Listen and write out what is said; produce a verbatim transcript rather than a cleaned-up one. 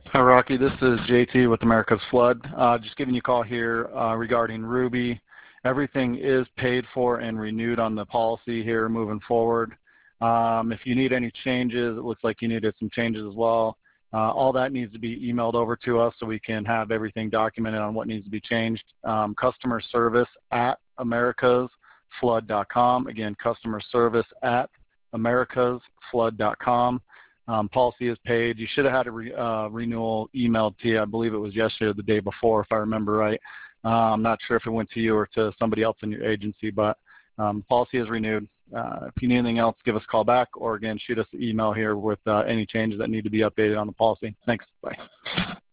Hi, Rocky. This is J T with America's Flood. Uh, just giving you a call here uh, regarding Ruby. Everything is paid for and renewed on the policy here moving forward. Um, if you need any changes, it looks like you needed some changes as well. Uh, all that needs to be emailed over to us so we can have everything documented on what needs to be changed. Um, customer service at americas flood dot com. Again, customer service at americas flood dot com. Um, policy is paid. You should have had a re, uh, renewal emailed to you. I believe it was yesterday or the day before, if I remember right. Uh, I'm not sure if it went to you or to somebody else in your agency, but um, policy is renewed. Uh, if you need anything else, give us a call back, or again, shoot us an email here with uh, any changes that need to be updated on the policy. Thanks. Bye.